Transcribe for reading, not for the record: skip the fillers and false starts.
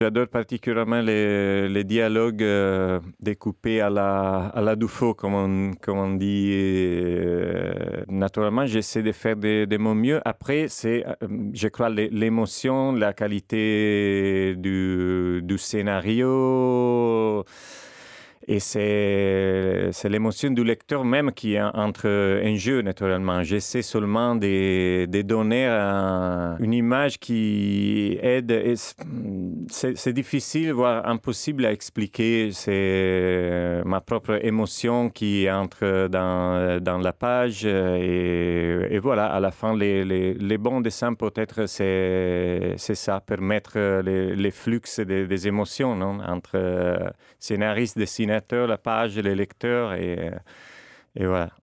J'adore particulièrement les dialogues découpés à la Dufaux, comme on dit. Naturellement, j'essaie de faire de mon mieux. Après, je crois, l'émotion, la qualité du scénario. Et c'est l'émotion du lecteur même qui entre en jeu, naturellement. J'essaie seulement de donner une image qui aide. Et c'est difficile, voire impossible à expliquer. C'est ma propre émotion qui entre dans la page. Et voilà, à la fin, les bons dessins, peut-être, c'est ça, permettre les flux des émotions, non? Entre scénariste, dessinateur, la page, les lecteurs et voilà.